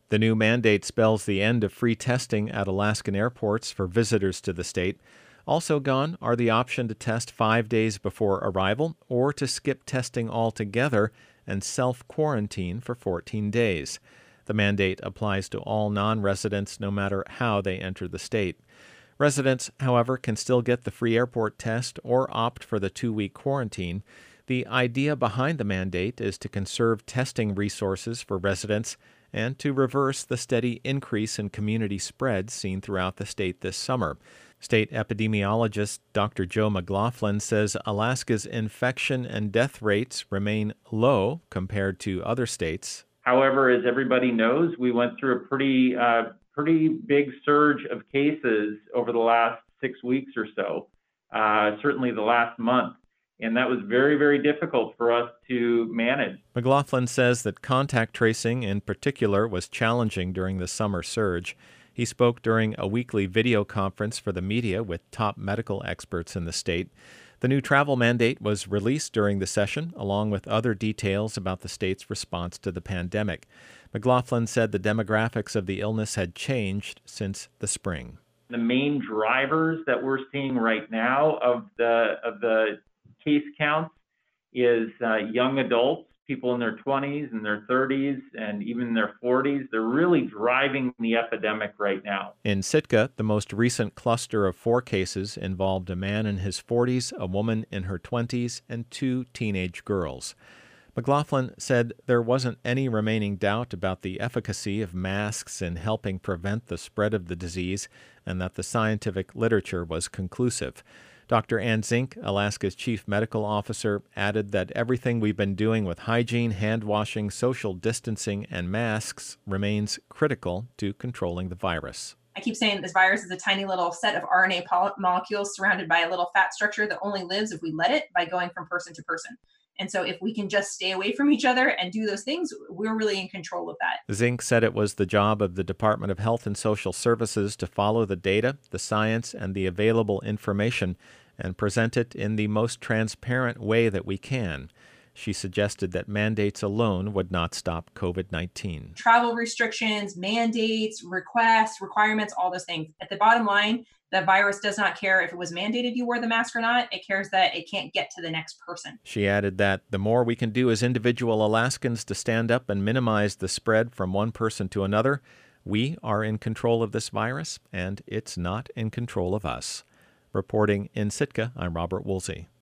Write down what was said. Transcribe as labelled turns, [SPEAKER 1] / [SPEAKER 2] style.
[SPEAKER 1] The new mandate spells the end of free testing at Alaskan airports for visitors to the state. Also gone are the option to test 5 days before arrival or to skip testing altogether and self-quarantine for 14 days. The mandate applies to all non-residents no matter how they enter the state. Residents, however, can still get the free airport test or opt for the 2-week quarantine. The idea behind the mandate is to conserve testing resources for residents and to reverse the steady increase in community spread seen throughout the state this summer. State epidemiologist Dr. Joe McLaughlin says Alaska's infection and death rates remain low compared to other states.
[SPEAKER 2] However, as everybody knows, we went through a pretty big surge of cases over the last 6 weeks or so, certainly the last month. And that was very, very difficult for us to manage.
[SPEAKER 1] McLaughlin says that contact tracing in particular was challenging during the summer surge. He spoke during a weekly video conference for the media with top medical experts in the state. The new travel mandate was released during the session, along with other details about the state's response to the pandemic. McLaughlin said the demographics of the illness had changed since the spring.
[SPEAKER 2] The main drivers that we're seeing right now of the case counts is young adults, people in their 20s and their 30s and even their 40s. They're really driving the epidemic right now.
[SPEAKER 1] In Sitka, the most recent cluster of 4 cases involved a man in his 40s, a woman in her 20s, and 2 teenage girls. McLaughlin said there wasn't any remaining doubt about the efficacy of masks in helping prevent the spread of the disease and that the scientific literature was conclusive. Dr. Ann Zink, Alaska's chief medical officer, added that everything we've been doing with hygiene, hand washing, social distancing, and masks remains critical to controlling the virus.
[SPEAKER 3] I keep saying this virus is a tiny little set of RNA molecules surrounded by a little fat structure that only lives if we let it by going from person to person. And so if we can just stay away from each other and do those things, we're really in control of that.
[SPEAKER 1] Zink said it was the job of the Department of Health and Social Services to follow the data, the science, and the available information and present it in the most transparent way that we can. She suggested that mandates alone would not stop COVID-19.
[SPEAKER 3] Travel restrictions, mandates, requests, requirements, all those things. At the bottom line, the virus does not care if it was mandated you wear the mask or not. It cares that it can't get to the next person.
[SPEAKER 1] She added that the more we can do as individual Alaskans to stand up and minimize the spread from one person to another, we are in control of this virus, and it's not in control of us. Reporting in Sitka, I'm Robert Woolsey.